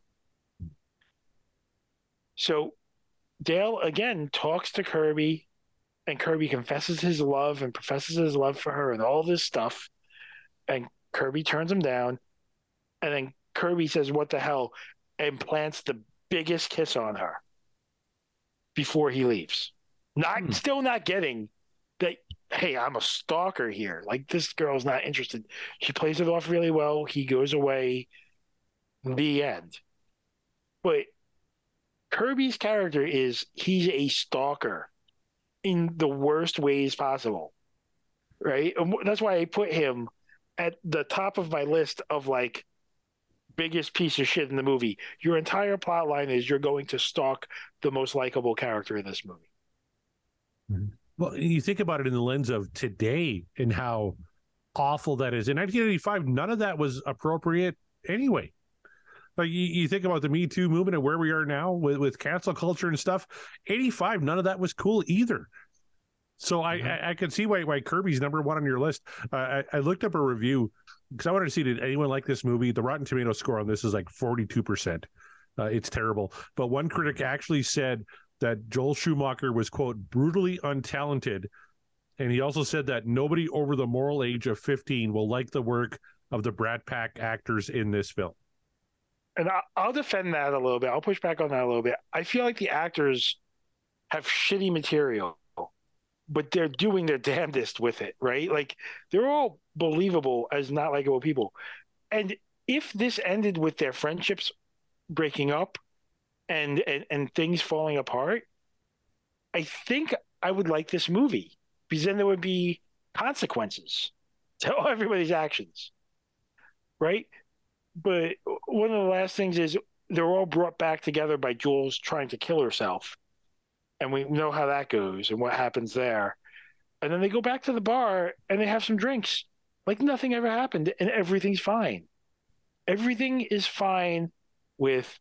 So Dale again talks to Kirby, and Kirby confesses his love and professes his love for her and all this stuff, and Kirby turns him down, and then Kirby says, "What the hell," and plants the biggest kiss on her before he leaves. Not Hmm. still not getting that, hey, I'm a stalker here. Like, this girl's not interested. She plays it off really well. He goes away. The end. But Kirby's character is he's a stalker in the worst ways possible. Right? And that's why I put him at the top of my list of like biggest piece of shit in the movie. Your entire plot line is you're going to stalk the most likable character in this movie. Well, you think about it in the lens of today and how awful that is. In nineteen eighty-five, none of that was appropriate anyway. Like you, you think about the Me Too movement and where we are now with, with cancel culture and stuff. eighty-five, none of that was cool either. So I, Mhm. I, I can see why why Kirby's number one on your list. Uh, I, I looked up a review because I wanted to see, did anyone like this movie? The Rotten Tomato score on this is like forty-two percent. Uh, it's terrible. But one critic actually said that Joel Schumacher was, quote, brutally untalented. And he also said that nobody over the moral age of fifteen will like the work of the Brat Pack actors in this film. And I, I'll defend that a little bit. I'll push back on that a little bit. I feel like the actors have shitty material, but they're doing their damnedest with it, right? Like they're all believable as not likable people. And if this ended with their friendships breaking up and and, and things falling apart, I think I would like this movie because then there would be consequences to everybody's actions, right? But one of the last things is they're all brought back together by Jules trying to kill herself. And we know how that goes and what happens there. And then they go back to the bar and they have some drinks like nothing ever happened and everything's fine. Everything is fine with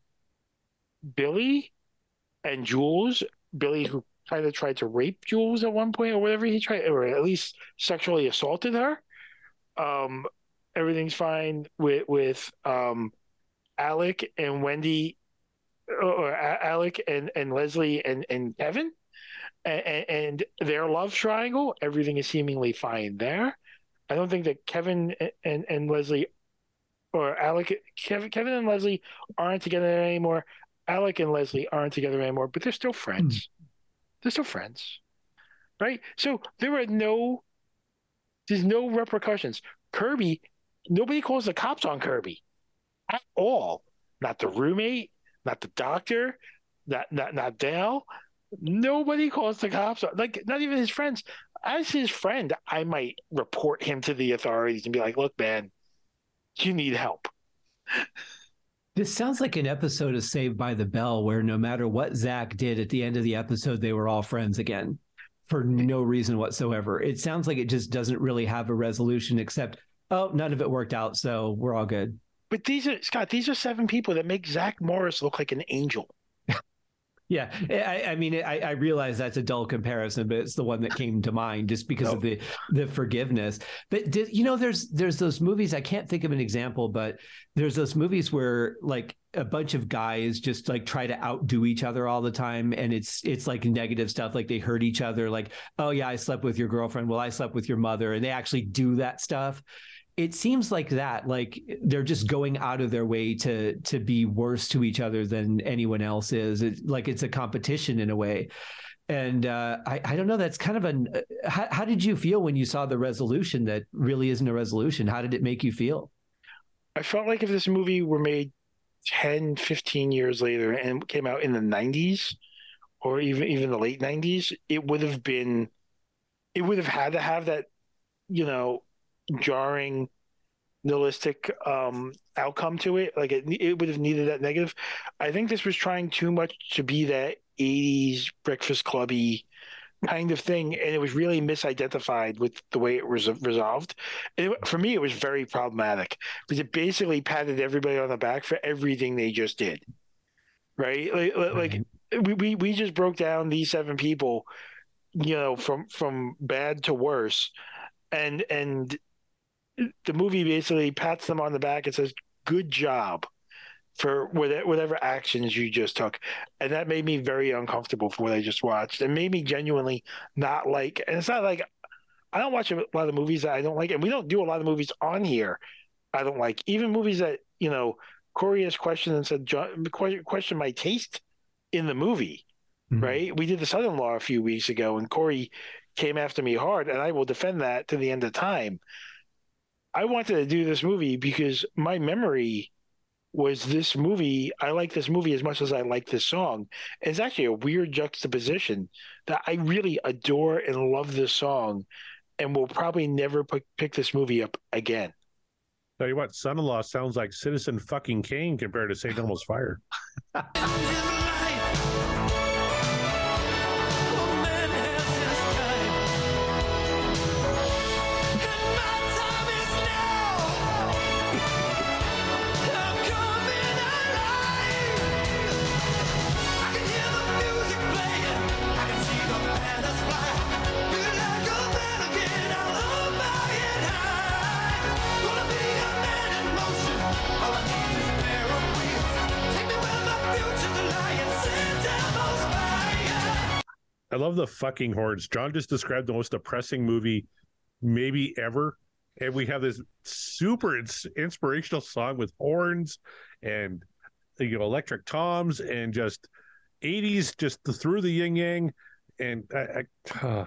Billy and Jules. Billy, who kind of tried to rape Jules at one point or whatever he tried, or at least sexually assaulted her. Um, everything's fine with, with um, Alec and Wendy, or Alec and, and Leslie and, and Kevin, and, and their love triangle. Everything is seemingly fine there. I don't think that Kevin and, and Leslie, or Alec, Kevin, Kevin and Leslie aren't together anymore. Alec and Leslie aren't together anymore, but they're still friends. Mm. They're still friends, right? So there are no, there's no repercussions. Kirby, nobody calls the cops on Kirby at all. Not the roommate, not the doctor, not not not Dale. Nobody calls the cops on, like not even his friends. As his friend, I might report him to the authorities and be like, "Look, man, you need help." This sounds like an episode of Saved by the Bell where no matter what Zach did at the end of the episode, they were all friends again for no reason whatsoever. It sounds like it just doesn't really have a resolution except, oh, none of it worked out, so we're all good. But these are, Scott, these are seven people that make Zach Morris look like an angel. Yeah, I, I mean, I, I realize that's a dull comparison, but it's the one that came to mind just because no. of the the forgiveness. But did, you know, there's there's those movies. I can't think of an example, but there's those movies where like a bunch of guys just like try to outdo each other all the time, and it's it's like negative stuff. Like they hurt each other. Like, oh yeah, I slept with your girlfriend. Well, I slept with your mother, and they actually do that stuff. It seems like that, like they're just going out of their way to to be worse to each other than anyone else is. It's like it's a competition in a way. And uh, I, I don't know, that's kind of an, how, how did you feel when you saw the resolution that really isn't a resolution? How did it make you feel? I felt like if this movie were made ten, fifteen years later and came out in the nineties or even, even the late nineties, it would have been, it would have had to have that, you know, jarring, nihilistic um, outcome to it. Like it, it would have needed that negative. I think this was trying too much to be that eighties Breakfast Clubby kind of thing, and it was really misidentified with the way it was resolved. And it, for me, it was very problematic because it basically patted everybody on the back for everything they just did. Right? Like, like we, we we just broke down these seven people, you know, from from bad to worse, and and. The movie basically pats them on the back and says, good job for whatever actions you just took. And that made me very uncomfortable for what I just watched. It made me genuinely not like, and it's not like, I don't watch a lot of movies that I don't like, and we don't do a lot of movies on here I don't like. Even movies that, you know, Corey has questioned and said, question my taste in the movie, mm-hmm. right? We did The Son-in-Law a few weeks ago, and Corey came after me hard, and I will defend that to the end of time. I wanted to do this movie because my memory was this movie. I like this movie as much as I like this song. And it's actually a weird juxtaposition that I really adore and love this song and will probably never p- pick this movie up again. Tell you what, Son-in-Law sounds like Citizen fucking Kane compared to Saint Elmo's Fire. I'm coming alive. I love the fucking horns. John just described the most depressing movie maybe ever. And we have this super ins- inspirational song with horns and, you know, electric toms and just eighties just through the yin yang. And I, I, uh,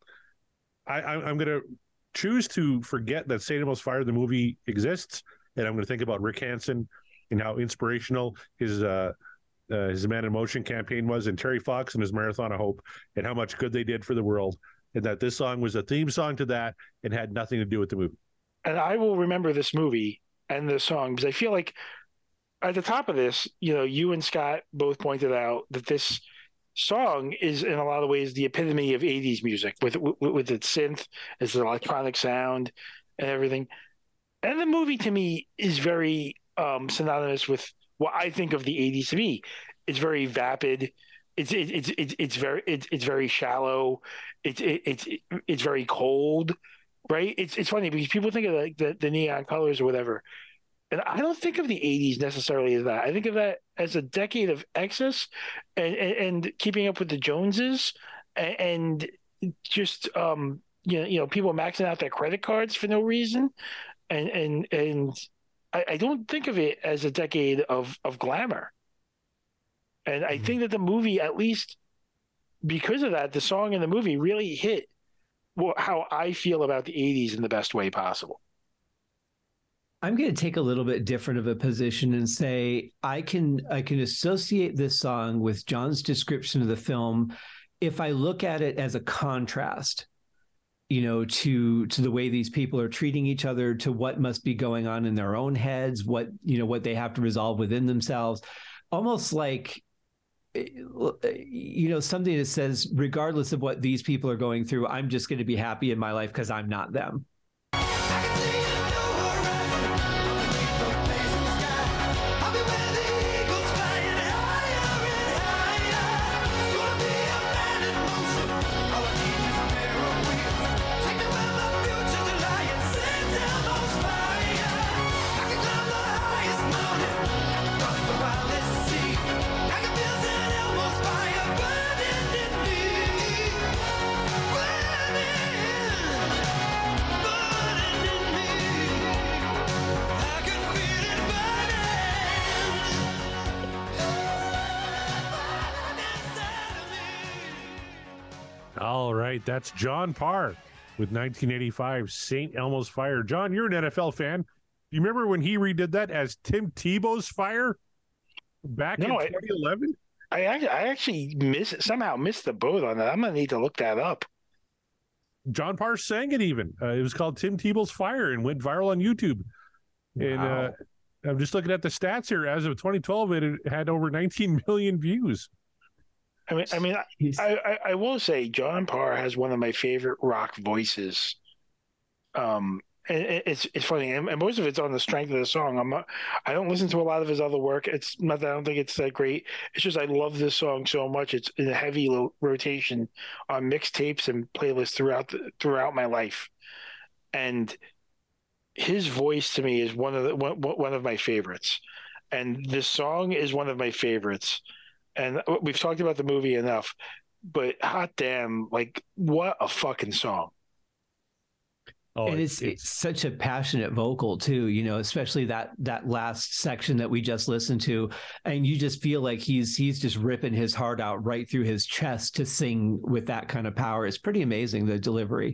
I I'm going to choose to forget that Saint Elmo's Fire, the movie, exists. And I'm going to think about Rick Hansen and how inspirational his uh, uh, his Man in Motion campaign was, and Terry Fox and his Marathon of Hope, and how much good they did for the world. And that this song was a theme song to that and had nothing to do with the movie. And I will remember this movie and the song because I feel like at the top of this, you know, you and Scott both pointed out that this song is in a lot of ways the epitome of eighties music with with, with its synth, its electronic sound and everything. And the movie to me is very um, synonymous with what I think of the eighties to be. It's very vapid. It's it, it's it's it's very it's it's very shallow. It's it, it's it's very cold, right? It's it's funny because people think of like the, the neon colors or whatever, and I don't think of the eighties necessarily as that. I think of that as a decade of excess and and, and keeping up with the Joneses and, and just um you know you know people maxing out their credit cards for no reason, and and and I, I don't think of it as a decade of of glamour. And I think that the movie, at least because of that, the song in the movie really hit how I feel about the eighties in the best way possible. I'm going to take a little bit different of a position and say I can I can associate this song with John's description of the film if I look at it as a contrast, you know, to to the way these people are treating each other, to what must be going on in their own heads, what you know what they have to resolve within themselves, almost like, you know, something that says, regardless of what these people are going through, I'm just going to be happy in my life because I'm not them. All right, that's John Parr with nineteen eighty-five Saint Elmo's Fire. John, you're an N F L fan. Do you remember when he redid that as Tim Tebow's Fire back No, in I- twenty eleven? I actually, I actually miss somehow missed the boat on that. I'm gonna need to look that up. John Parr sang it even. Uh, it was called Tim Tebow's Fire and went viral on YouTube. And Wow. uh, I'm just looking at the stats here. As of twenty twelve, it had over nineteen million views. I mean, I mean, He's- I, I, I will say John Parr has one of my favorite rock voices. Um, and it- it's it's funny, and, and most of it's on the strength of the song. I'm not, I don't listen to a lot of his other work. It's not that I don't think it's that great. It's just I love this song so much. It's in a heavy lo- rotation on mixtapes and playlists throughout the, throughout my life, and his voice to me is one of the one, one of my favorites. And this song is one of my favorites. And we've talked about the movie enough, but hot damn, like what a fucking song. Oh, and it's, it's such a passionate vocal too, you know, especially that that last section that we just listened to, and you just feel like he's he's just ripping his heart out right through his chest to sing with that kind of power. It's pretty amazing, the delivery.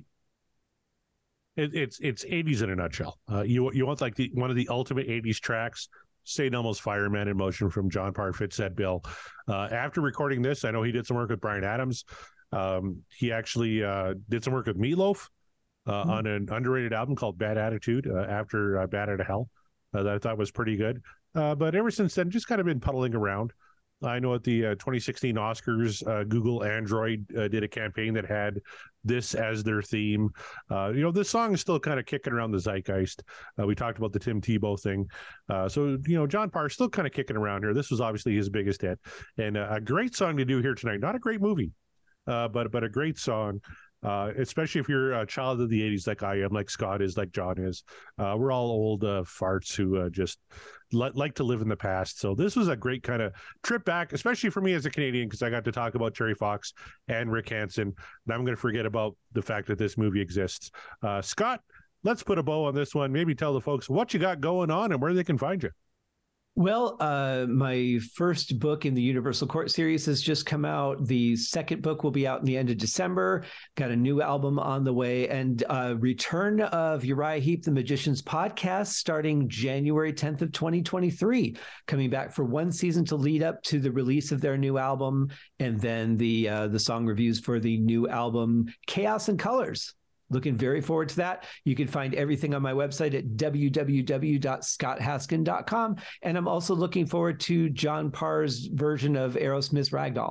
It, it's it's eighties in a nutshell. Uh, you you want like the one of the ultimate eighties tracks. Saint Elmo's Fire, Man in Motion from John Parr fits that bill. Uh, after recording this, I know he did some work with Bryan Adams. Um, he actually uh, did some work with Meatloaf uh, mm-hmm. on an underrated album called Bad Attitude uh, after uh, Bad Out of Hell uh, that I thought was pretty good. Uh, but ever since then, just kind of been puddling around. I know at the uh, twenty sixteen Oscars, uh, Google Android uh, did a campaign that had this as their theme. Uh, you know, this song is still kind of kicking around the zeitgeist. Uh, we talked about the Tim Tebow thing. Uh, so, you know, John Parr still kind of kicking around here. This was obviously his biggest hit. And uh, a great song to do here tonight. Not a great movie, uh, but but a great song. uh, especially if you're a child of the eighties like I am, like Scott is, like John is. Uh, we're all old uh, farts who uh, just li- like to live in the past. So this was a great kind of trip back, especially for me as a Canadian, because I got to talk about Terry Fox and Rick Hansen. And I'm going to forget about the fact that this movie exists. Uh, Scott, let's put a bow on this one. Maybe tell the folks what you got going on and where they can find you. Well, uh, my first book in the Universal Court series has just come out. The second book will be out in the end of December. Got a new album on the way, and uh, return of Uriah Heep, the Magicians podcast, starting January tenth of twenty twenty-three. Coming back for one season to lead up to the release of their new album, and then the uh, the song reviews for the new album, Chaos and Colors. Looking very forward to that. You can find everything on my website at w w w dot scott haskin dot com. And I'm also looking forward to John Parr's version of Aerosmith's Ragdoll.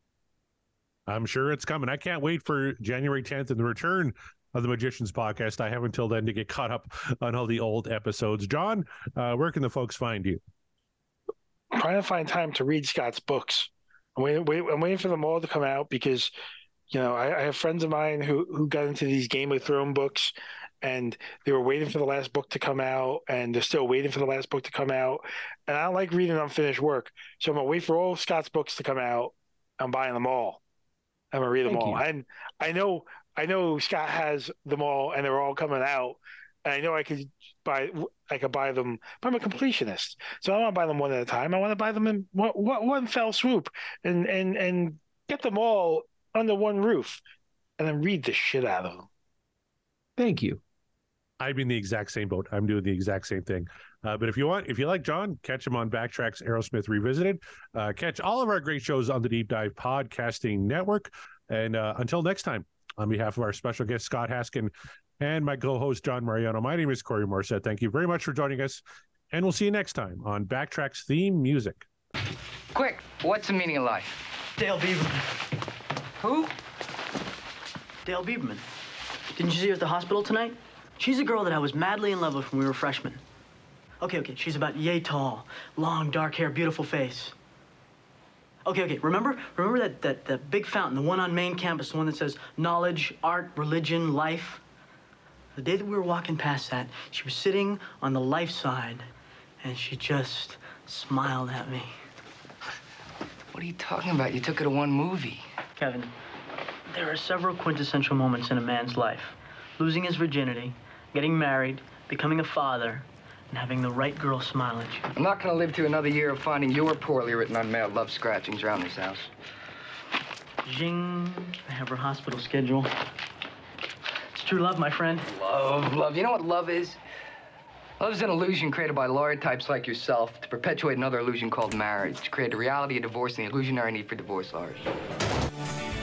I'm sure it's coming. I can't wait for January tenth and the return of the Magicians podcast. I have until then to get caught up on all the old episodes. John, uh, where can the folks find you? I'm trying to find time to read Scott's books. I'm waiting, wait, I'm waiting for them all to come out because you know, I, I have friends of mine who, who got into these Game of Thrones books, and they were waiting for the last book to come out, and they're still waiting for the last book to come out. And I don't like reading unfinished work, so I'm gonna wait for all of Scott's books to come out. I'm buying them all. I'm gonna read them Thank all. you. And I know, I know Scott has them all, and they're all coming out. And I know I could buy, I could buy them. But I'm a completionist, so I don't want to buy them one at a time. I want to buy them in one, one, one fell swoop, and and and get them all under one roof, and then read the shit out of them. Thank you. I'm in the exact same boat. I'm doing the exact same thing. Uh, but if you want, if you like John, catch him on Backtracks Aerosmith Revisited. Uh, catch all of our great shows on the Deep Dive Podcasting Network. And uh, until next time, on behalf of our special guest, Scott Haskin, and my co-host, John Mariano, my name is Corey Morissette. Thank you very much for joining us. And we'll see you next time on Backtracks Theme Music. Quick, what's the meaning of life? Dale Bieberman. Who? Dale Bieberman. Didn't you see her at the hospital tonight? She's a girl that I was madly in love with when we were freshmen. Okay, okay, she's about yay tall, long, dark hair, beautiful face. Okay, okay, remember? Remember that, that, that big fountain, the one on main campus, the one that says knowledge, art, religion, life? The day that we were walking past that, she was sitting on the life side, and she just smiled at me. What are you talking about? You took her to one movie. Kevin, there are several quintessential moments in a man's life. Losing his virginity, getting married, becoming a father, and having the right girl smile at you. I'm not gonna live to another year of finding your poorly written unmailed love scratchings around this house. Zing, I have her hospital schedule. It's true love, my friend. Love, love. You know what love is? Love is an illusion created by lawyer types like yourself to perpetuate another illusion called marriage, to create the reality of divorce and the illusionary need for divorce lawyers.